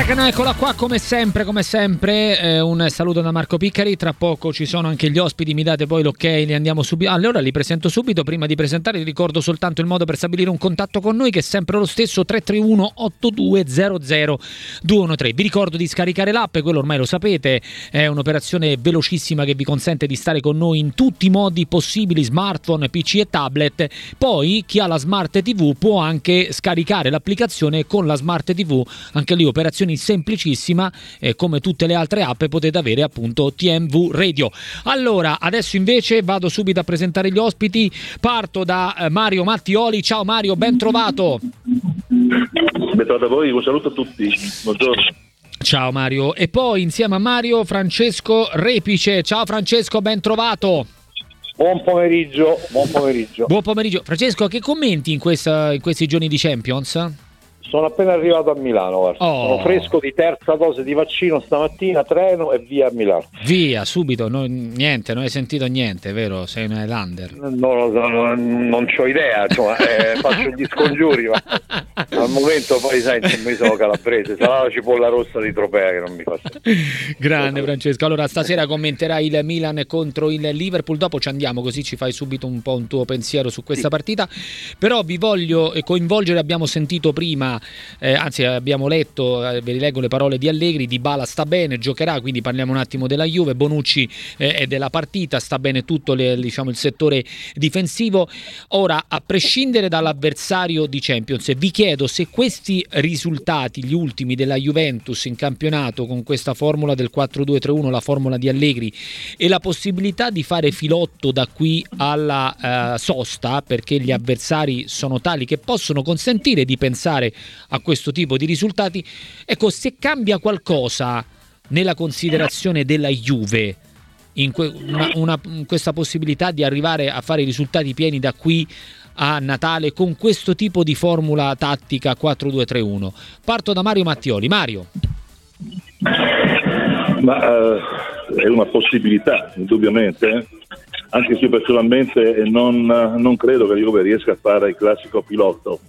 Dragana, eccola qua come sempre, un saluto da Marco Piccari. Tra poco ci sono anche gli ospiti, mi date poi l'ok, li andiamo subito. Allora li presento subito. Prima di presentare vi ricordo soltanto il modo per stabilire un contatto con noi, che è sempre lo stesso: 331 8200 213. Vi ricordo di scaricare l'app, quello ormai lo sapete, è un'operazione velocissima che vi consente di stare con noi in tutti i modi possibili, smartphone, PC e tablet. Poi chi ha la Smart TV può anche scaricare l'applicazione con la Smart TV, anche lì operazioni semplicissima, come tutte le altre app potete avere appunto TMV Radio. Allora adesso invece vado subito a presentare gli ospiti, parto da Mario Mattioli. Ciao Mario, ben trovato. Ben trovato a voi, un saluto a tutti, buongiorno. Ciao Mario. E poi insieme a Mario Francesco Repice. Ciao Francesco, ben trovato. Buon pomeriggio. Buon pomeriggio. Francesco, che commenti in questi giorni di Champions? Sono appena arrivato a Milano, guarda. Sono fresco di terza dose di vaccino stamattina, treno e via a Milano. Via, subito, niente, non hai sentito niente, vero? Sei un Highlander. Non c'ho idea, insomma, faccio gli scongiuri, ma al momento poi sai, mi sono calabrese, sarà la cipolla rossa di Tropea che non mi fa. Grande Francesco, allora stasera commenterai il Milan contro il Liverpool, dopo ci andiamo, così ci fai subito un po' un tuo pensiero su questa partita, però vi voglio coinvolgere. Abbiamo sentito prima, anzi abbiamo letto, vi rileggo le parole di Allegri: Dybala sta bene, giocherà, quindi parliamo un attimo della Juve. Bonucci è della partita, sta bene tutto il settore difensivo. Ora, a prescindere dall'avversario di Champions, vi chiedo se questi risultati, gli ultimi della Juventus in campionato, con questa formula del 4-2-3-1, la formula di Allegri, e la possibilità di fare filotto da qui alla sosta, perché gli avversari sono tali che possono consentire di pensare a questo tipo di risultati, ecco, se cambia qualcosa nella considerazione della Juve in questa possibilità di arrivare a fare i risultati pieni da qui a Natale con questo tipo di formula tattica 4-2-3-1. Parto da Mario Mattioli. Mario. È una possibilità, indubbiamente, anche se io personalmente non credo che la Juve riesca a fare il classico pilotto.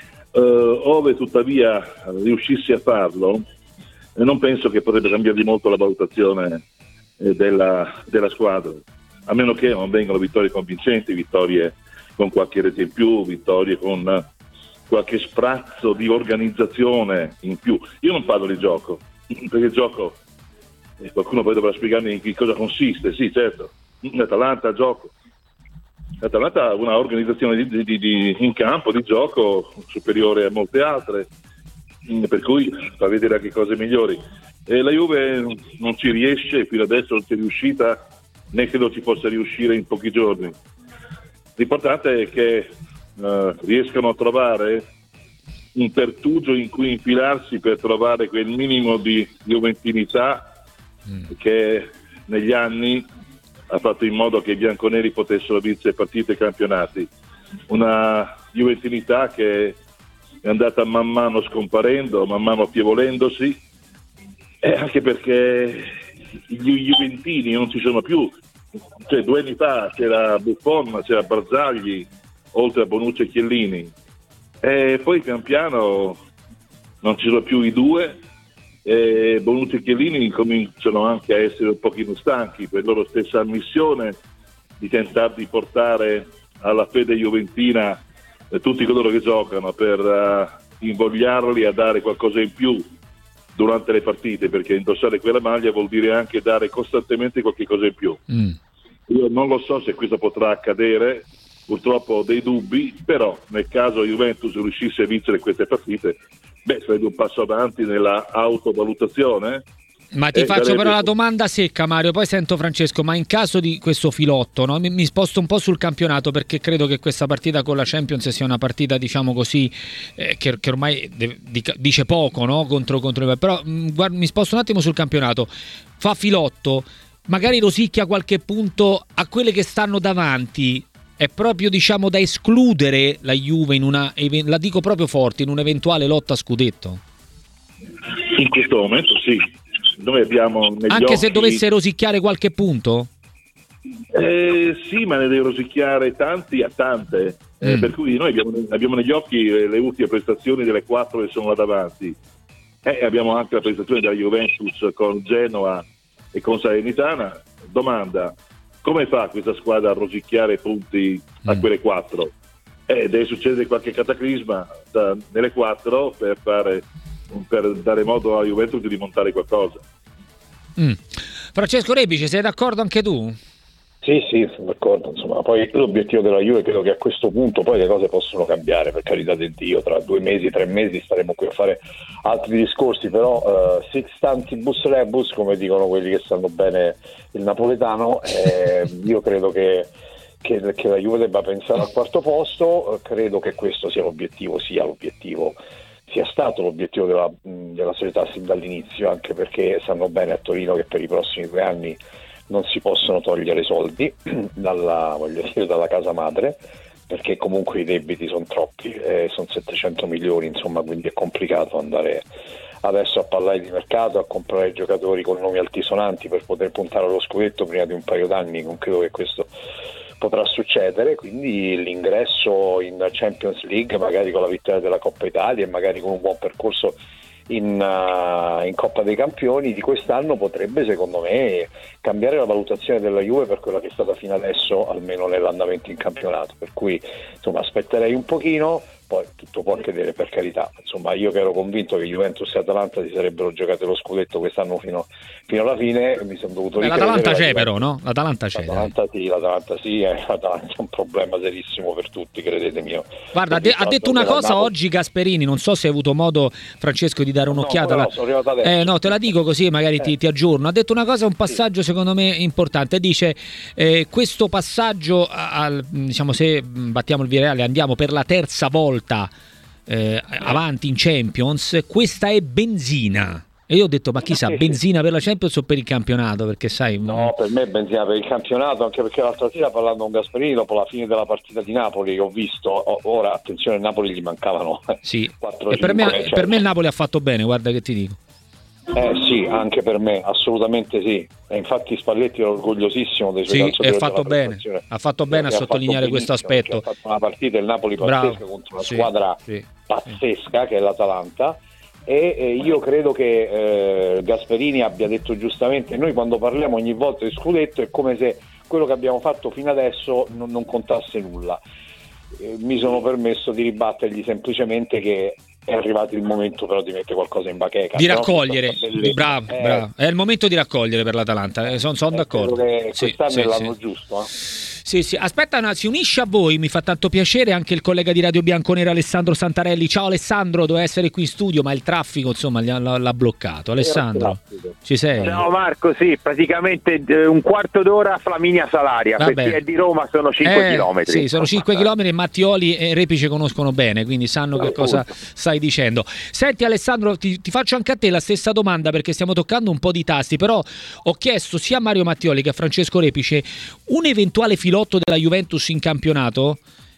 Ove tuttavia riuscissi a farlo, non penso che potrebbe cambiare di molto la valutazione della squadra, a meno che non vengano vittorie convincenti, vittorie con qualche rete in più, vittorie con qualche sprazzo di organizzazione in più. Io non parlo di gioco, perché il gioco qualcuno poi dovrà spiegarmi in che cosa consiste. Sì, certo, l'Atalanta gioco. L'Atalanta ha una organizzazione in campo di gioco superiore a molte altre, per cui fa vedere anche cose migliori. E la Juve non ci riesce, fino adesso non ci è riuscita, né credo ci possa riuscire in pochi giorni. L'importante è che riescano a trovare un pertugio in cui infilarsi per trovare quel minimo di juventinità che negli anni ha fatto in modo che i bianconeri potessero vincere partite e campionati. Una juventinità che è andata man mano scomparendo, man mano affievolendosi, anche perché gli juventini non ci sono più. Cioè, 2 anni fa c'era Buffon, c'era Barzagli, oltre a Bonucci e Chiellini, e poi pian piano non ci sono più i due. Bonucci e Chiellini cominciano anche a essere un pochino stanchi per loro stessa ammissione di tentare di portare alla fede juventina tutti coloro che giocano, per invogliarli a dare qualcosa in più durante le partite, perché indossare quella maglia vuol dire anche dare costantemente qualche cosa in più. Io non lo so se questo potrà accadere, purtroppo ho dei dubbi, però nel caso Juventus riuscisse a vincere queste partite, sarebbe un passo avanti nella autovalutazione. Ma ti faccio però la domanda secca, Mario, poi sento Francesco, ma in caso di questo filotto, no? Mi sposto un po' sul campionato, perché credo che questa partita con la Champions sia una partita, diciamo così, che ormai dice poco, no? contro però mi sposto un attimo sul campionato. Fa filotto, magari rosicchia qualche punto a quelle che stanno davanti. È proprio, diciamo, da escludere la Juve la dico proprio forte, in un'eventuale lotta a scudetto? In questo momento sì. Noi abbiamo anche se dovesse rosicchiare qualche punto? Sì, ma ne deve rosicchiare tanti a tante, per cui noi abbiamo negli occhi le ultime prestazioni delle 4 che sono là davanti, Abbiamo anche la prestazione della Juventus con Genoa e con Salernitana. Domanda: come fa questa squadra a rosicchiare punti a quelle 4? Deve succedere qualche cataclisma nelle 4 per dare modo alla Juventus di rimontare qualcosa. Francesco Rebice, sei d'accordo anche tu? Sì, sono d'accordo. Insomma, poi l'obiettivo della Juve, credo che a questo punto poi le cose possono cambiare, per carità di Dio. Tra 2 mesi, 3 mesi staremo qui a fare altri discorsi, però sixtantibus rebus, come dicono quelli che sanno bene il napoletano, io credo che la Juve debba pensare al 4º posto. Credo che questo sia stato l'obiettivo della società sin dall'inizio, anche perché sanno bene a Torino che per i prossimi 2 anni non si possono togliere soldi dalla casa madre, perché comunque i debiti sono troppi, sono 700 milioni, insomma, quindi è complicato andare adesso a parlare di mercato, a comprare giocatori con nomi altisonanti per poter puntare allo scudetto prima di un paio d'anni. Non credo che questo potrà succedere, quindi l'ingresso in Champions League, magari con la vittoria della Coppa Italia e magari con un buon percorso in Coppa dei Campioni di quest'anno, potrebbe secondo me cambiare la valutazione della Juve per quella che è stata fino adesso, almeno nell'andamento in campionato. Per cui insomma aspetterei un pochino, poi tutto può accadere, per carità. Insomma, io che ero convinto che Juventus e Atalanta si sarebbero giocate lo scudetto quest'anno fino alla fine, mi sono dovuto ricredere. L'Atalanta c'è però, no? L'Atalanta L'Atalanta sì, l'Atalanta è un problema serissimo per tutti, credetemi. Guarda, ha detto una cosa oggi Gasperini, non so se hai avuto modo, Francesco, di dare un'occhiata. No, sono arrivato adesso. No, te la dico così magari ti aggiorno. Ha detto una cosa, un passaggio secondo me importante. Dice questo passaggio, diciamo, se battiamo il Villarreal andiamo per la 3ª volta avanti in Champions, questa è benzina. E io ho detto, ma chissà, benzina per la Champions o per il campionato? Perché sai... No, per me è benzina per il campionato, anche perché l'altra sera, parlando con Gasperini dopo la fine della partita di Napoli, che ho visto, ora attenzione, il Napoli gli mancavano 4-5. E per me il Napoli ha fatto bene, guarda che ti dico. Sì, anche per me, assolutamente sì. E infatti Spalletti è orgogliosissimo dei suoi calciatori. Ha fatto bene a sottolineare questo aspetto. Ha fatto una partita il Napoli pazzesca contro una squadra pazzesca che è l'Atalanta. E io credo che Gasperini abbia detto giustamente: noi quando parliamo ogni volta di scudetto è come se quello che abbiamo fatto fino adesso non contasse nulla. Mi sono permesso di ribattergli semplicemente che è arrivato il momento però di mettere qualcosa in bacheca, di raccogliere. Bravo. È il momento di raccogliere per l'Atalanta, sono d'accordo. Quest'anno è l'anno giusto. Sì. Aspetta, si unisce a voi, mi fa tanto piacere anche il collega di Radio Bianconera Alessandro Santarelli. Ciao Alessandro, doveva essere qui in studio ma il traffico insomma l'ha bloccato. Alessandro, ci sei? Ciao Marco, sì, praticamente un quarto d'ora a Flaminia Salaria. Per chi è di Roma sono 5 chilometri. Sì, sono 5 chilometri. Mattioli e Repice conoscono bene, quindi sanno che cosa stai dicendo. Senti Alessandro, ti faccio anche a te la stessa domanda, perché stiamo toccando un po' di tasti, però ho chiesto sia a Mario Mattioli che a Francesco Repice un eventuale filotto della Juventus in campionato,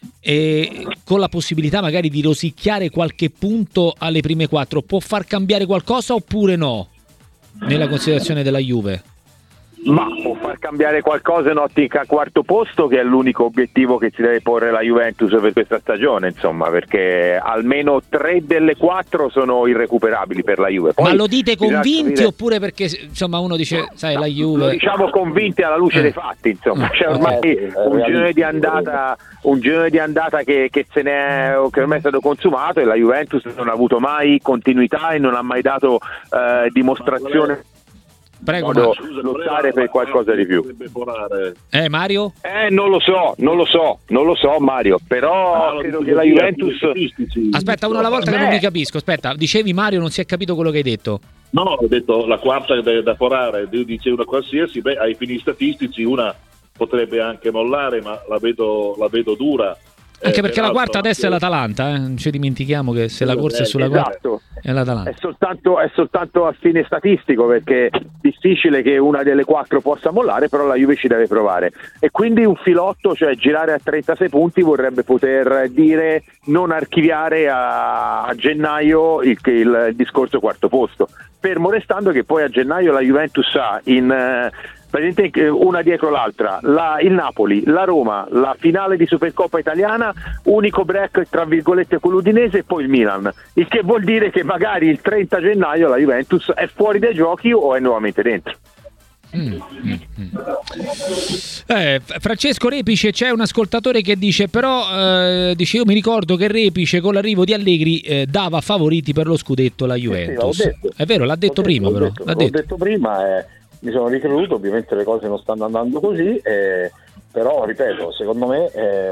e con la possibilità magari di rosicchiare qualche punto alle prime 4, può far cambiare qualcosa oppure no nella considerazione della Juve? Ma può far cambiare qualcosa in ottica 4º posto, che è l'unico obiettivo che si deve porre la Juventus per questa stagione, insomma, perché almeno 3 delle 4 sono irrecuperabili per la Juve. Poi, ma lo dite convinti oppure perché insomma uno dice sai la Juve? Lo diciamo convinti alla luce dei fatti, insomma. C'è ormai un girone di andata che ormai è stato consumato, e la Juventus non ha avuto mai continuità e non ha mai dato dimostrazione. Prego, lottare per qualcosa di più. Mario? Non lo so Mario, però credo che la Juventus... Aspetta, uno alla volta che non mi capisco. Aspetta, dicevi Mario, non si è capito quello che hai detto. No, ho detto la quarta da forare, dice una qualsiasi, ai fini statistici una potrebbe anche mollare, ma la vedo dura. Anche perché la quarta adesso è l'Atalanta, non ci dimentichiamo che se la corsa è sulla quarta è l'Atalanta. È soltanto a fine statistico, perché è difficile che una delle 4 possa mollare, però la Juve ci deve provare. E quindi un filotto, cioè girare a 36 punti, vorrebbe poter dire non archiviare a gennaio il discorso 4º posto. Fermo restando che poi a gennaio la Juventus ha una dietro l'altra, il Napoli, la Roma, la finale di Supercoppa italiana, unico break tra virgolette con l'Udinese e poi il Milan, il che vuol dire che magari il 30 gennaio la Juventus è fuori dai giochi o è nuovamente dentro. Francesco Repice, c'è un ascoltatore che dice però dice io mi ricordo che Repice con l'arrivo di Allegri dava favoriti per lo scudetto la Juventus. Sì, è vero, l'ha detto prima. L'ho detto prima, mi sono ricreduto, ovviamente le cose non stanno andando così, però ripeto, secondo me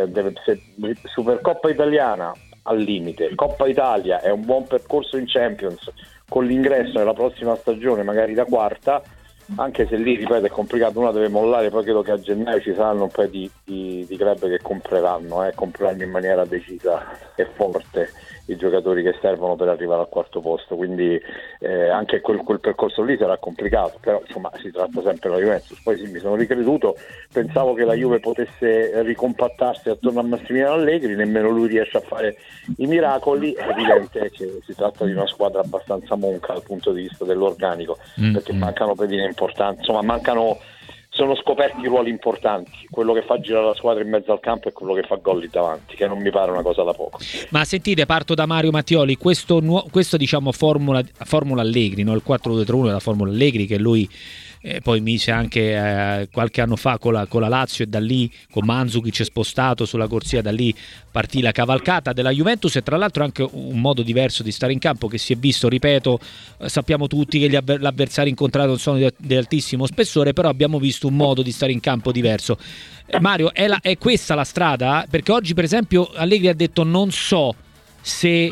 Supercoppa italiana al limite, Coppa Italia è un buon percorso in Champions con l'ingresso nella prossima stagione magari da quarta, anche se lì, ripeto, è complicato, una deve mollare, poi credo che a gennaio ci saranno un paio di club che compreranno in maniera decisa e forte i giocatori che servono per arrivare al quarto posto, quindi anche quel percorso lì sarà complicato, però insomma si tratta sempre della Juventus. Poi sì, mi sono ricreduto, pensavo che la Juve potesse ricompattarsi attorno a Massimiliano Allegri, nemmeno lui riesce a fare i miracoli, è evidente che si tratta di una squadra abbastanza monca dal punto di vista dell'organico, perché mancano pedine importanti, insomma sono scoperti ruoli importanti, quello che fa girare la squadra in mezzo al campo e quello che fa gol lì davanti, che non mi pare una cosa da poco. Ma sentite, parto da Mario Mattioli, questo diciamo formula Allegri, no? Il 4-2-3-1 è la formula Allegri che lui poi mise anche qualche anno fa con la Lazio, e da lì con Mandzukic spostato sulla corsia, da lì partì la cavalcata della Juventus, e tra l'altro anche un modo diverso di stare in campo che si è visto, ripeto, sappiamo tutti che l'avversario incontrato non sono di altissimo spessore, però abbiamo visto un modo di stare in campo diverso. Mario, è questa la strada? Perché oggi per esempio Allegri ha detto non so se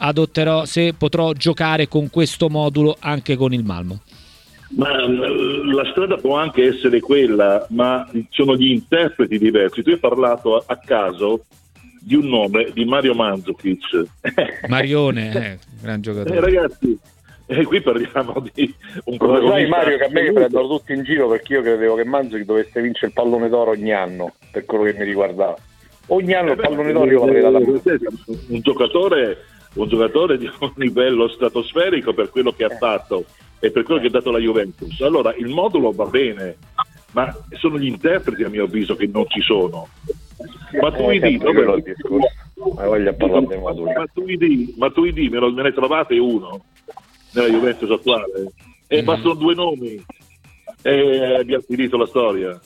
potrò giocare con questo modulo anche con il Malmo. Ma la strada può anche essere quella, ma sono gli interpreti diversi. Tu hai parlato a caso di un nome, di Mario Mandzukic. Marione, gran giocatore. Ragazzi, qui parliamo di un protagonista. Sai Mario, che a me mi prendono tutti in giro perché io credevo che Mandzukic dovesse vincere il pallone d'oro ogni anno, per quello che mi riguardava. Ogni anno il pallone d'oro io l'avrei dato a un giocatore di un livello stratosferico per quello che ha fatto e per quello che ha dato la Juventus. Allora il modulo va bene, ma sono gli interpreti a mio avviso che non ci sono. Ma tu mi dici ma tu me ne trovate uno nella Juventus attuale e bastano due nomi e abbiamo finito la storia.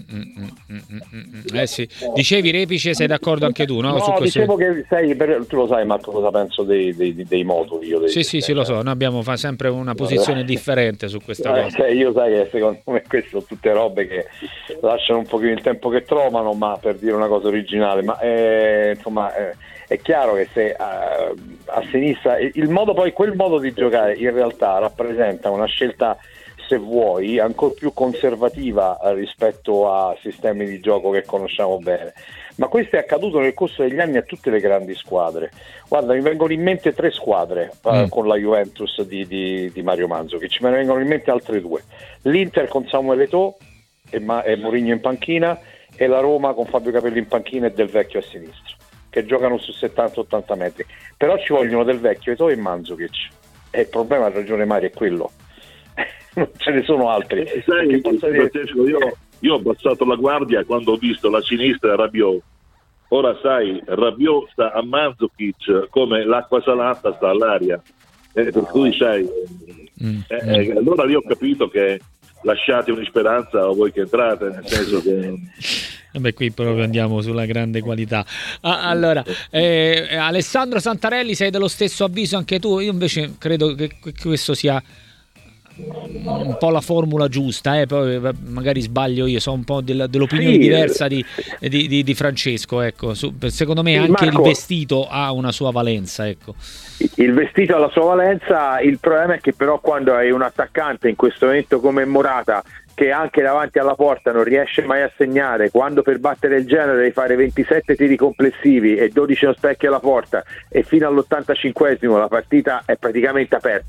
Sì. Dicevi Repice, sei d'accordo anche tu, no? No, dicevo che tu lo sai Marco cosa penso dei moduli. Sì, lo so, noi abbiamo sempre una posizione differente su questa cosa. Io sai che secondo me queste sono tutte robe che lasciano un pochino il tempo che trovano, ma per dire una cosa originale, ma insomma è chiaro che se a sinistra quel modo di giocare in realtà rappresenta una scelta, se vuoi, ancora più conservativa rispetto a sistemi di gioco che conosciamo bene, ma questo è accaduto nel corso degli anni a tutte le grandi squadre. Guarda, mi vengono in mente 3 squadre con la Juventus di Mario Mandzukic, me ne vengono in mente altre 2: l'Inter con Samuel Eto'o e Mourinho in panchina, e la Roma con Fabio Capello in panchina e Del Vecchio a sinistra, che giocano su 70-80 metri, però ci vogliono Del Vecchio, Eto'o e Mandzukic, e il problema, ha ragione Mario, è quello. Non ce ne sono altri. Io ho abbassato la guardia quando ho visto la sinistra Rabiot. Ora sai, Rabiot sta a Mandzukic come l'acqua salata sta all'aria, per cui sai allora io ho capito che lasciate ogni speranza o voi che entrate, nel senso che qui proprio andiamo sulla grande qualità. Allora, Alessandro Santarelli, sei dello stesso avviso anche tu? Io invece credo che questo sia un po' la formula giusta, poi magari sbaglio io, so un po' dell'opinione diversa di Francesco, ecco. Secondo me anche Marco, il vestito ha una sua valenza, ecco. Il vestito ha la sua valenza, il problema è che però quando hai un attaccante in questo momento come Morata, che anche davanti alla porta non riesce mai a segnare, quando per battere il Genoa devi fare 27 tiri complessivi e 12 non specchi alla porta, e fino all'85esimo la partita è praticamente aperta,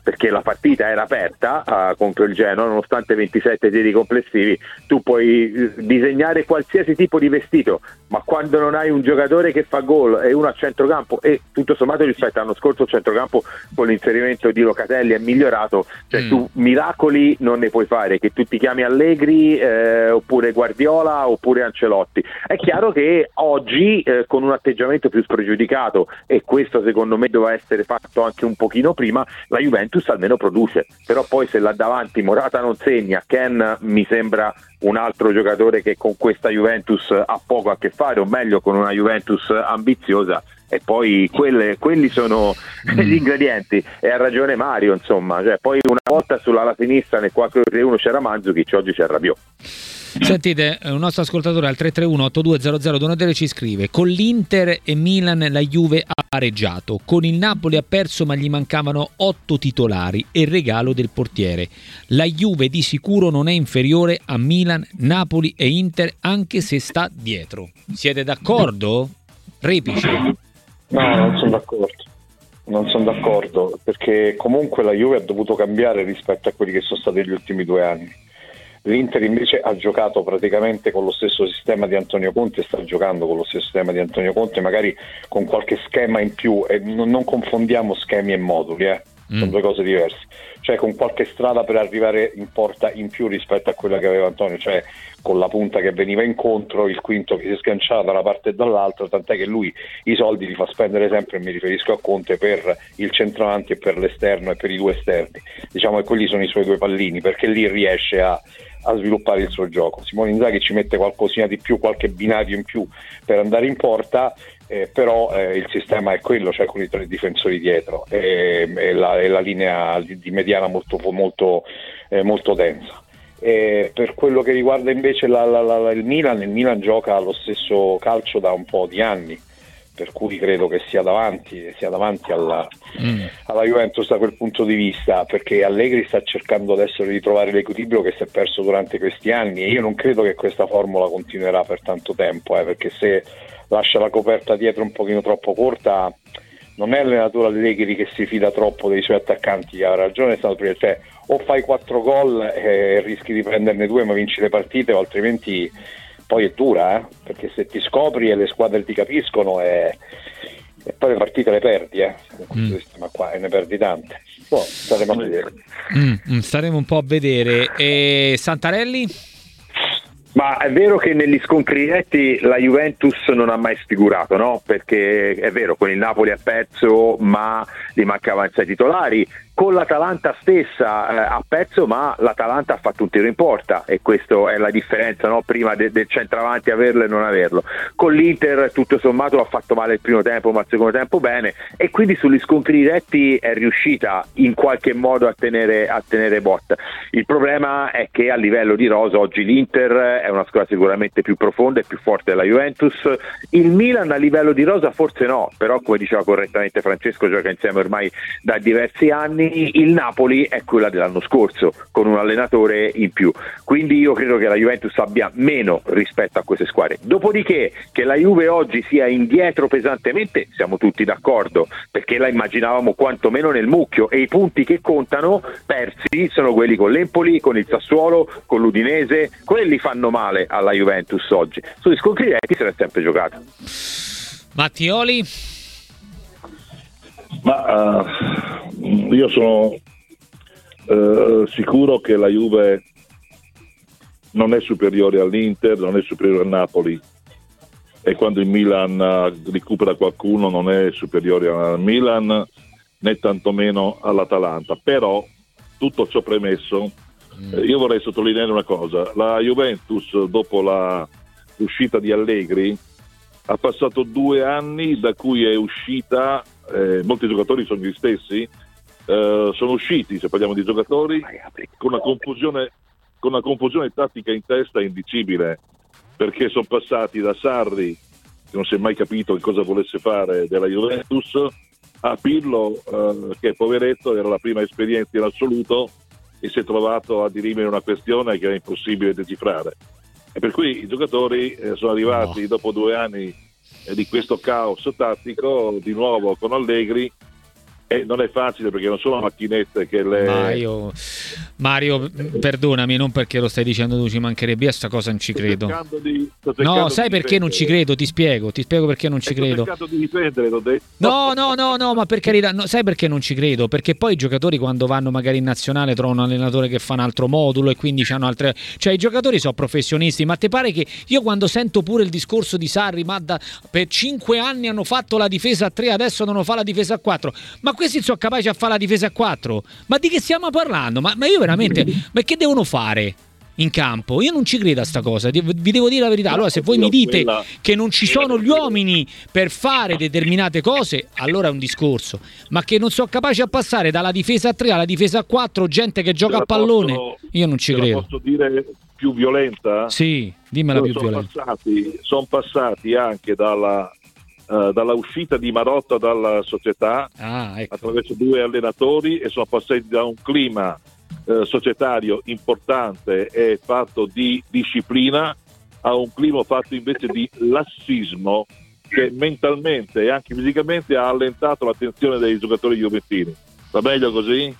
perché la partita era aperta contro il Genoa, nonostante 27 tiri complessivi. Tu puoi disegnare qualsiasi tipo di vestito, ma quando non hai un giocatore che fa gol e uno a centrocampo, e tutto sommato rispetto all'anno scorso il centrocampo con l'inserimento di Locatelli è migliorato, cioè tu miracoli non ne puoi fare, che tu ti chiami Allegri oppure Guardiola oppure Ancelotti. È chiaro che oggi con un atteggiamento più spregiudicato, e questo secondo me doveva essere fatto anche un pochino prima, la Juventus almeno produce, però poi se là davanti Morata non segna, Ken mi sembra un altro giocatore che con questa Juventus ha poco a che fare, o meglio con una Juventus ambiziosa, e poi quelli sono gli ingredienti. E ha ragione Mario, insomma, cioè, poi una volta sull'ala sinistra nel 4-3-1 c'era Mandzukic, oggi c'è Rabiot. Sentite, un nostro ascoltatore al 331-8200-213 ci scrive: con l'Inter e Milan la Juve ha pareggiato, con il Napoli ha perso ma gli mancavano 8 titolari e il regalo del portiere. La Juve di sicuro non è inferiore a Milan, Napoli e Inter, anche se sta dietro. Siete d'accordo? Repice. No, non sono d'accordo, perché comunque la Juve ha dovuto cambiare rispetto a quelli che sono stati gli ultimi 2 anni. L'Inter invece ha giocato praticamente con lo stesso sistema di Antonio Conte, sta giocando con lo stesso sistema di Antonio Conte, magari con qualche schema in più, e non confondiamo schemi e moduli, sono due cose diverse, cioè con qualche strada per arrivare in porta in più rispetto a quella che aveva Antonio, cioè con la punta che veniva incontro, il quinto che si sganciava da una parte e dall'altra, tant'è che lui i soldi li fa spendere sempre, e mi riferisco a Conte, per il centravanti e per l'esterno e per i 2 esterni, diciamo che quelli sono i suoi 2 pallini, perché lì riesce a sviluppare il suo gioco. Simone Inzaghi ci mette qualcosina di più, qualche binario in più per andare in porta, però il sistema è quello, cioè con i 3 difensori dietro e la linea di mediana molto densa. Per quello che riguarda invece il Milan gioca lo stesso calcio da un po' di anni, per cui credo che sia davanti alla Juventus da quel punto di vista, perché Allegri sta cercando adesso di ritrovare l'equilibrio che si è perso durante questi anni, e io non credo che questa formula continuerà per tanto tempo, perché se lascia la coperta dietro un pochino troppo corta, non è l'allenatore Allegri che si fida troppo dei suoi attaccanti, ha ragione, è stato prima, cioè, o fai 4 gol e rischi di prenderne 2 ma vinci le partite, o altrimenti poi è dura, perché se ti scopri e le squadre ti capiscono e poi le partite le perdi, con questo sistema qua, e ne perdi tante. Staremo a vedere. Staremo un po' a vedere. E Santarelli? Ma è vero che negli scontri diretti la Juventus non ha mai sfigurato, no? Perché è vero, con il Napoli ha perso ma gli mancavano 6 titolari, con l'Atalanta stessa ha perso ma l'Atalanta ha fatto un tiro in porta, e questa è la differenza, no? Prima del centravanti averlo e non averlo. Con l'Inter tutto sommato ha fatto male il primo tempo ma il secondo tempo bene, e quindi sugli scontri diretti è riuscita in qualche modo a tenere botta. Il problema è che a livello di rosa oggi l'Inter è una squadra sicuramente più profonda e più forte della Juventus. Il Milan a livello di rosa forse no, però come diceva correttamente Francesco gioca insieme ormai da diversi anni. Il Napoli è quella dell'anno scorso con un allenatore in più, quindi io credo che la Juventus abbia meno rispetto a queste squadre. Dopodiché che la Juve oggi sia indietro pesantemente siamo tutti d'accordo, perché la immaginavamo quantomeno nel mucchio, e i punti che contano persi sono quelli con l'Empoli, con il Sassuolo, con l'Udinese, quelli fanno male alla Juventus oggi. Sugli scontri diretti se l'è sempre giocata. Mattioli? Ma io sono sicuro che la Juve non è superiore all'Inter, non è superiore al Napoli, e quando il Milan recupera qualcuno non è superiore al Milan né tantomeno all'Atalanta. Però tutto ciò premesso, io vorrei sottolineare una cosa: la Juventus dopo l'uscita di Allegri ha passato 2 anni da cui è uscita, molti giocatori sono gli stessi, sono usciti, se parliamo di giocatori, con una confusione tattica in testa indicibile, perché sono passati da Sarri, che non si è mai capito che cosa volesse fare della Juventus, a Pirlo, che poveretto era la prima esperienza in assoluto e si è trovato a dirimere una questione che era impossibile decifrare, e per cui i giocatori sono arrivati dopo 2 anni di questo caos tattico di nuovo con Allegri, non è facile perché non sono macchinette che le... Mario, perdonami, non perché lo stai dicendo tu, ci mancherebbe, a sta cosa non ci credo. No, sai perché non ci credo? Ti spiego perché non ci credo. Sto cercando di difendere, l'ho detto. No, ma per carità, sai perché non ci credo? Perché poi i giocatori quando vanno magari in nazionale trovano un allenatore che fa un altro modulo e quindi hanno altre... Cioè i giocatori sono professionisti, ma ti pare che io quando sento pure il discorso di Sarri, per 5 anni hanno fatto la difesa a 3, adesso devono fare la difesa a 4, ma questi sono capaci a fare la difesa a 4? Ma di che stiamo parlando? Ma io veramente, ma che devono fare in campo? Io non ci credo a sta cosa, vi devo dire la verità. Allora se voi mi dite che non ci sono gli uomini per fare determinate cose, allora è un discorso, ma che non sono capaci a passare dalla difesa a 3 alla difesa a 4, gente che gioca a pallone, io non ci credo. Posso dire più violenta? Sì, dimmela più violenta. Sono passati anche dalla uscita di Marotta dalla società, ecco, attraverso 2 allenatori, e sono passati da un clima societario importante e fatto di disciplina a un clima fatto invece di lassismo che mentalmente e anche fisicamente ha allentato l'attenzione dei giocatori juventini. Va meglio così?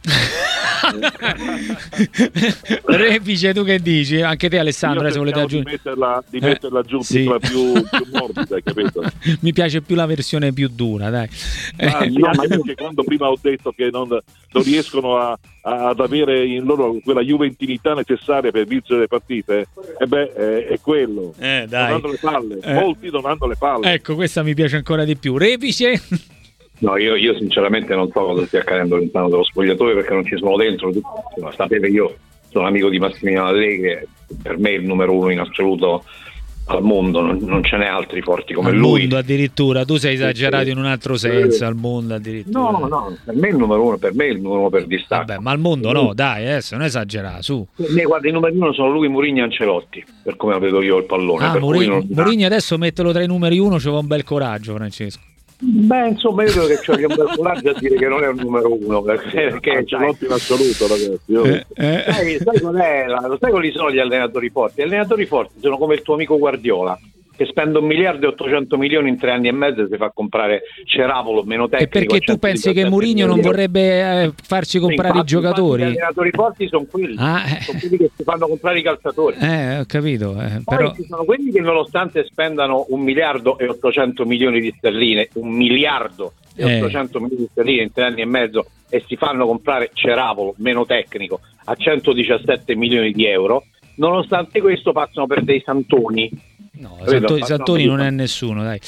Refice, tu che dici? Anche te, Alessandro, se volete aggiungere di metterla giù, sì, più morbida, hai capito? Mi piace più la versione più dura, dai. Anche perché quando prima ho detto che non riescono ad avere in loro quella juventinità necessaria per vincere le partite, è quello. Dai. Non hanno le palle. Molti non hanno le palle. Ecco, questa mi piace ancora di più. Refice? No, io sinceramente non so cosa stia accadendo all'interno dello spogliatoio perché non ci sono dentro. Sapete, io sono amico di Massimiliano Allegri, per me è il numero 1 in assoluto al mondo, non ce n'è altri forti come lui. Al mondo addirittura, tu sei esagerato in un altro senso, al mondo addirittura. No, per me è il numero 1, per me è il numero 1 per distacco. Vabbè, ma al mondo no, dai, adesso non esagerare, su. Guarda, i numeri 1 sono lui, Mourinho e Ancelotti, per come la vedo io il pallone. Mourinho adesso metterlo tra i numeri 1 ci vuole un bel coraggio, Francesco. Beh, insomma, io credo che c'è un bel coraggio a dire che non è un numero 1 perché Ancelotti in assoluto, ragazzi. Sai qual è? Sai quali sono gli allenatori forti? Gli allenatori forti sono come il tuo amico Guardiola, che spende 1 miliardo e 800 milioni in 3 anni e mezzo e si fa comprare Ceravolo meno tecnico. E perché tu pensi che Mourinho non vorrebbe farci comprare i giocatori? Gli allenatori forti sono quelli, sono quelli che si fanno comprare i calciatori. Ho capito. Poi però ci sono quelli che nonostante spendano 1 miliardo e 800 milioni di sterline, 1 miliardo e 800 milioni di sterline in 3 anni e mezzo, e si fanno comprare Ceravolo meno tecnico a 117 milioni di euro, nonostante questo passano per dei santoni. No, Santoni non è nessuno, dai.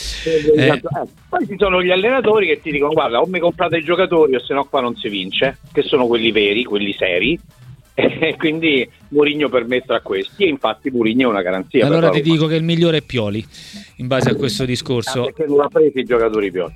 Poi ci sono gli allenatori che ti dicono: guarda, o mi comprate i giocatori o se no qua non si vince, che sono quelli veri, quelli seri, e quindi Mourinho permette a questi, e infatti Mourinho è una garanzia. Allora ti dico che il migliore è Pioli, in base a questo discorso. Perché non l'ha preso i giocatori Pioli?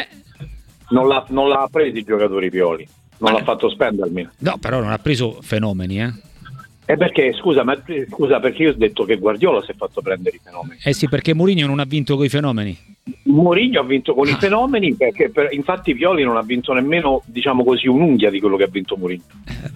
Non l'ha preso i giocatori Pioli, non l'ha fatto spendermi. No, però non ha preso fenomeni, perché scusa, perché io ho detto che Guardiola si è fatto prendere i fenomeni. Sì, perché Mourinho non ha vinto con i fenomeni. Mourinho ha vinto con i fenomeni, perché infatti Pioli non ha vinto nemmeno, diciamo così, un'unghia di quello che ha vinto Mourinho.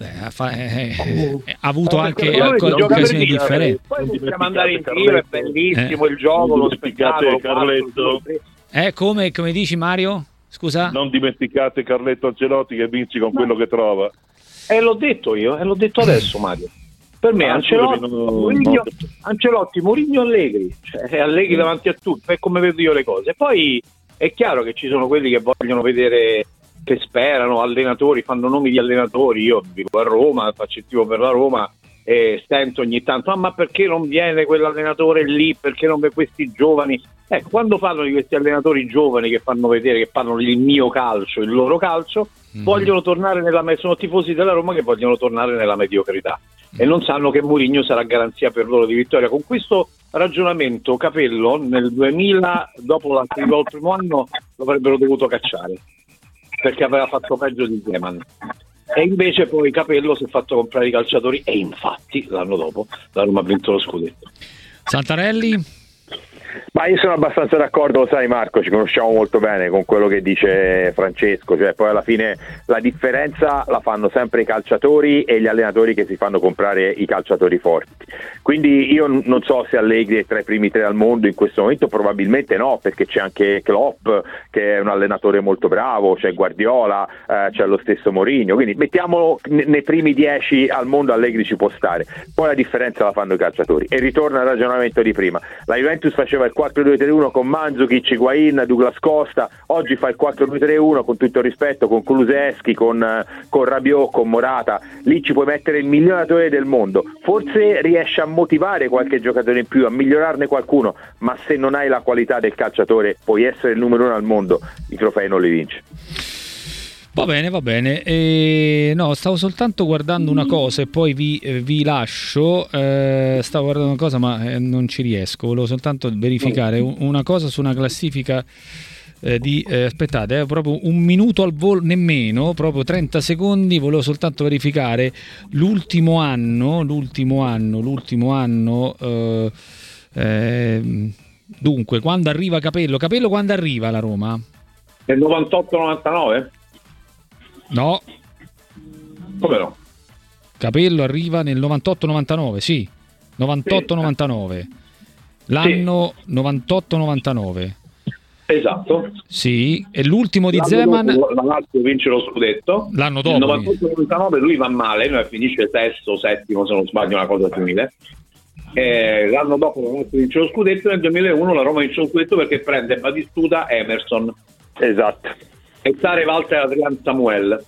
Ha avuto anche occasioni differenti. Poi possiamo andare in giro, è bellissimo il gioco, lo spettacolo. Carletto. Come dici, Mario? Scusa? Non dimenticate Carletto Ancelotti che vinci con quello che trova. L'ho detto io, l'ho detto adesso, Mario. Per me Ancelotti, Mourinho, Allegri, cioè Allegri davanti a tutti, è come vedo io le cose. Poi è chiaro che ci sono quelli che vogliono vedere, che sperano, allenatori, fanno nomi di allenatori. Io vivo a Roma, faccio il tifo per la Roma e stento ogni tanto: ma perché non viene quell'allenatore lì, perché non questi giovani? Ecco, quando parlano di questi allenatori giovani che fanno vedere, che parlano il mio calcio, il loro calcio, vogliono tornare sono tifosi della Roma che vogliono tornare nella mediocrità e non sanno che Mourinho sarà garanzia per loro di vittoria. Con questo ragionamento Capello nel 2000, dopo il primo anno, lo avrebbero dovuto cacciare perché aveva fatto peggio di Zeman, e invece poi Capello si è fatto comprare i calciatori e infatti l'anno dopo la Roma ha vinto lo scudetto. Santarelli? Ma io sono abbastanza d'accordo, lo sai Marco, ci conosciamo molto bene con quello che dice Francesco, cioè poi alla fine la differenza la fanno sempre i calciatori e gli allenatori che si fanno comprare i calciatori forti. Quindi io non so se Allegri è tra i primi 3 al mondo in questo momento, probabilmente no, perché c'è anche Klopp che è un allenatore molto bravo, c'è Guardiola, c'è lo stesso Mourinho, quindi mettiamolo nei primi 10 al mondo, Allegri ci può stare. Poi la differenza la fanno i calciatori. E ritorna al ragionamento di prima, la Juventus faceva il 4-2-3-1 con Mandzukic, Higuain, Douglas Costa, oggi fa il 4-2-3-1 con tutto il rispetto, con Kulusevski, con Rabiot, con Morata, lì ci puoi mettere il miglioratore del mondo, forse riesce a motivare qualche giocatore in più, a migliorarne qualcuno, ma se non hai la qualità del calciatore puoi essere il numero 1 al mondo, i trofei non li vinci. Va bene. No, stavo soltanto guardando una cosa e poi vi lascio. Stavo guardando una cosa ma non ci riesco. Volevo soltanto verificare una cosa su una classifica aspettate, proprio un minuto al volo, nemmeno, proprio 30 secondi. Volevo soltanto verificare l'ultimo anno. Dunque, quando arriva Capello, quando arriva alla Roma? Nel 98-99? No. Come no? Capello arriva nel 98-99, sì. 98-99. L'anno 98-99. Esatto. Sì, e l'ultimo di l'anno Zeman. Dopo, la Lazio vince lo scudetto. L'anno dopo. Nel 98-99 lui va male, noi finisce sesto, settimo, se non sbaglio, una cosa simile. L'anno dopo la Lazio vince lo scudetto, nel 2001 la Roma vince lo scudetto perché prende Batistuta, Emerson. Esatto. E Sare Walter Adrian Samuel.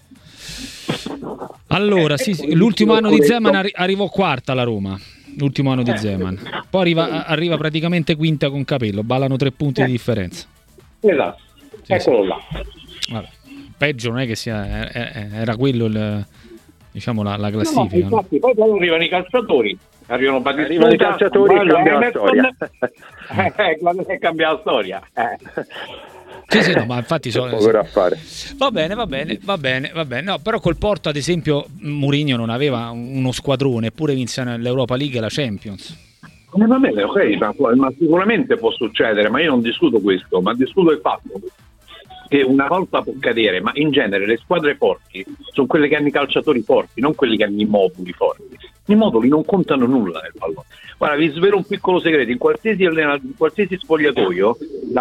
Allora, sì, l'ultimo anno di Zeman arrivò quarta alla Roma. L'ultimo anno di Zeman. Poi arriva praticamente quinta con Capello, ballano 3 punti di differenza. Esatto. Sì, eccolo sì. là. Vabbè. Peggio non è che sia, era quello diciamo la classifica. No, infatti, poi arrivano i calciatori. Arrivano Batistuta, arrivano i calciatori e cambia la storia. Cambia la storia. Sì, no, ma infatti Va bene. No, però col Porto, ad esempio, Mourinho non aveva uno squadrone, eppure vinse l'Europa League e la Champions. Va bene, ok, ma sicuramente può succedere, ma io non discuto questo, ma discuto il fatto che una volta può cadere, ma in genere le squadre forti sono quelle che hanno i calciatori forti, non quelli che hanno i moduli forti. I moduli non contano nulla nel pallone. Guarda, vi svelo un piccolo segreto: in qualsiasi spogliatoio,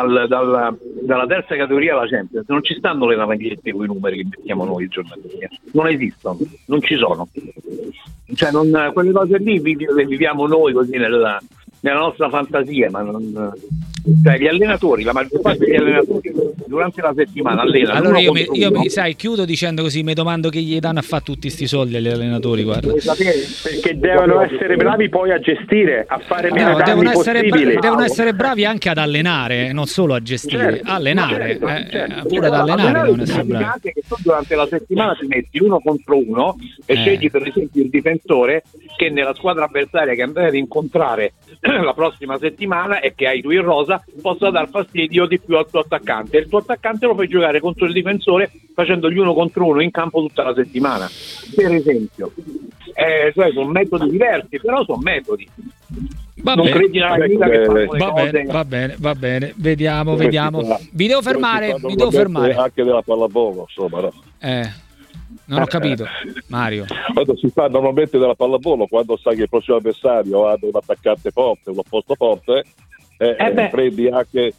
dalla terza categoria alla Champions, non ci stanno le lavagliette con i numeri che mettiamo noi i giornalisti. Non esistono, non ci sono. Cioè, quelle cose lì le viviamo noi così nella nostra fantasia, ma non. Cioè, gli allenatori, la maggior parte degli allenatori durante la settimana allenano. Allora io sai, chiudo dicendo così, mi domando che gli danno a fare tutti sti soldi agli allenatori, guarda. Perché devono essere bravi poi a gestire, a fare meno danni possibili. Devono essere bravi anche ad allenare, non solo a gestire, allenare, pure ad allenare devono essere bravi. Anche che tu durante la settimana ti metti 1 contro 1 e scegli per esempio il difensore che nella squadra avversaria che andrai ad incontrare la prossima settimana e che hai tu in rosa possa dar fastidio di più al tuo attaccante, e il tuo attaccante lo fai giocare contro il difensore facendogli 1 contro 1 in campo tutta la settimana, per esempio. Cioè, sono metodi diversi, però sono metodi. Non credi nella vita che va bene, vediamo. Vi devo fermare. Anche della pallavolo, insomma, no? Non ho capito, Mario. Quando si fa normalmente della pallavolo, quando sai che il prossimo avversario ha un attaccante forte, un opposto forte, prendi anche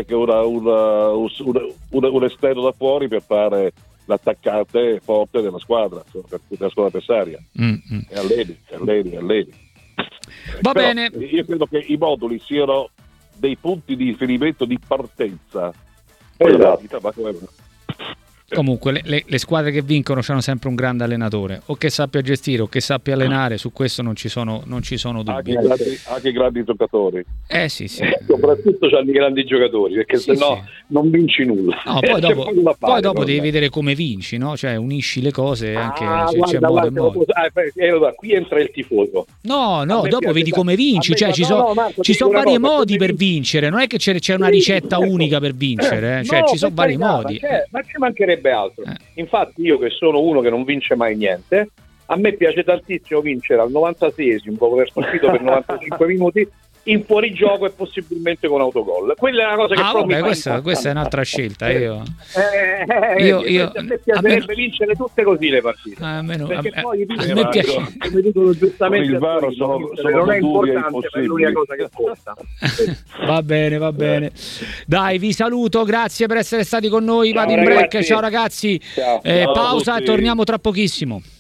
un esterno da fuori per fare l'attaccante forte della squadra avversaria. E alleni. Va bene. Io credo che i moduli siano dei punti di riferimento di partenza. Comunque le squadre che vincono hanno sempre un grande allenatore, o che sappia gestire o che sappia allenare, su questo non ci sono dubbi. Anche i grandi giocatori. Sì. Soprattutto hanno i grandi giocatori, perché sennò non vinci nulla. No, poi dopo devi vedere come vinci, no? Cioè unisci le cose anche c'è modo e modo. Qui entra il tifoso. No, dopo vedi come vinci, cioè ci sono vari modi per vincere, non è che c'è una ricetta unica per vincere, cioè ci sono vari modi. Ma ci mancherebbe altro. Infatti io, che sono uno che non vince mai niente, a me piace tantissimo vincere al 96esimo dopo aver sconfitto per 95 minuti in fuorigioco e possibilmente con autogol. Quella è una cosa che vabbè, questa è un'altra scelta. A me piacerebbe vincere tutte così le partite. Perché poi mi piace. Come dicono giustamente il VAR sono non è importante, ma è l'unica cosa che conta. Va bene. Dai, vi saluto, grazie per essere stati con noi. Vado in break. Ciao ragazzi. Ciao. Pausa e torniamo tra pochissimo.